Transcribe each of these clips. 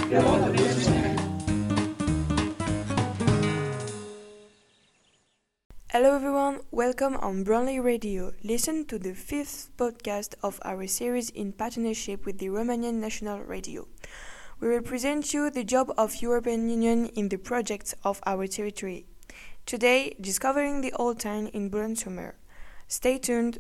Hello everyone, welcome on Brownlee Radio. Listen to the 5th podcast of our series in partnership with the Romanian National Radio. We will present you the job of European Union in the projects of our territory. Today, discovering the old town in Boulogne-sur-Mer. Stay tuned.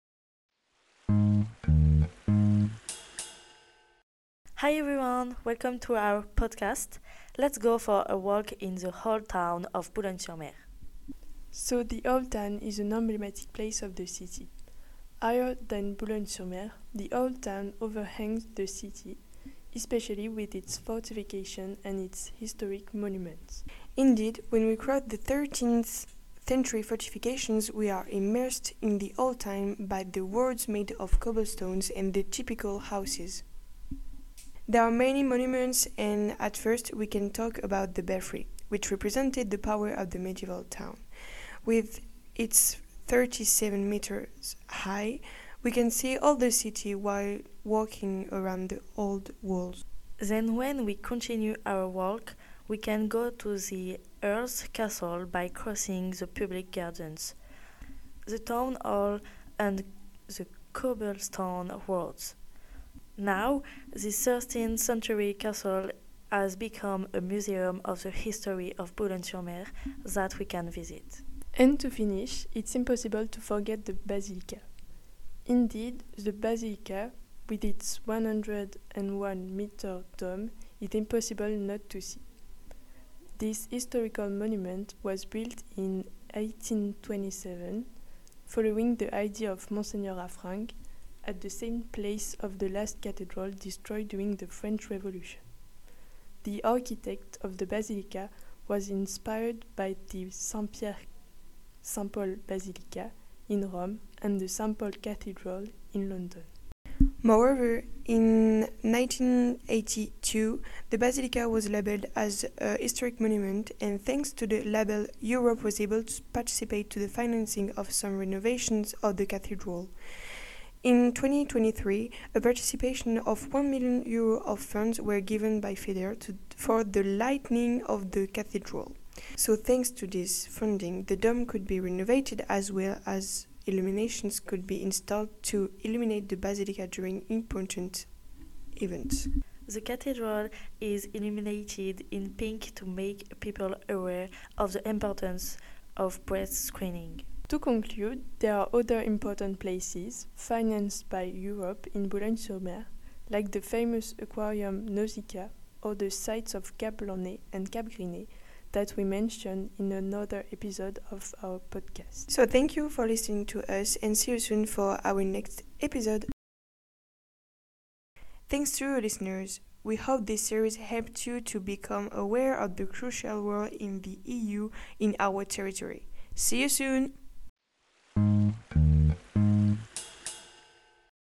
Hi everyone, welcome to our podcast. Let's go for a walk in the old town of Boulogne-sur-Mer. So the Old Town is an emblematic place of the city. Higher than Boulogne-sur-Mer, the Old Town overhangs the city, especially with its fortification and its historic monuments. Indeed, when we cross the 13th century fortifications, we are immersed in the Old Town by the wards made of cobblestones and the typical houses. There are many monuments, and at first we can talk about the belfry, which represented the power of the medieval town. With its 37 meters high, we can see all the city while walking around the old walls. Then when we continue our walk, we can go to the Earl's Castle by crossing the public gardens, the town hall and the cobblestone roads. Now, the 13th century castle has become a museum of the history of Boulogne-sur-Mer that we can visit. And to finish, it's impossible to forget the Basilica. Indeed, the Basilica, with its 101-meter dome, is impossible not to see. This historical monument was built in 1827, following the idea of Monseigneur Affranc, at the same place of the last cathedral destroyed during the French Revolution. The architect of the Basilica was inspired by the Saint Paul Basilica in Rome and the St. Paul Cathedral in London. Moreover, in 1982, the Basilica was labelled as a historic monument, and thanks to the label, Europe was able to participate to the financing of some renovations of the cathedral. In 2023, a participation of €1 million of funds were given by FEDER for the lightening of the cathedral. So thanks to this funding, the dome could be renovated as well as illuminations could be installed to illuminate the basilica during important events. The cathedral is illuminated in pink to make people aware of the importance of breast screening. To conclude, there are other important places financed by Europe in Boulogne-sur-Mer, like the famous aquarium Nausicaa or the sites of Cap Blanc and Cap Grinet that we mentioned in another episode of our podcast. So thank you for listening to us and see you soon for our next episode. Thanks to you listeners. We hope this series helped you to become aware of the crucial role in the EU in our territory. See you soon!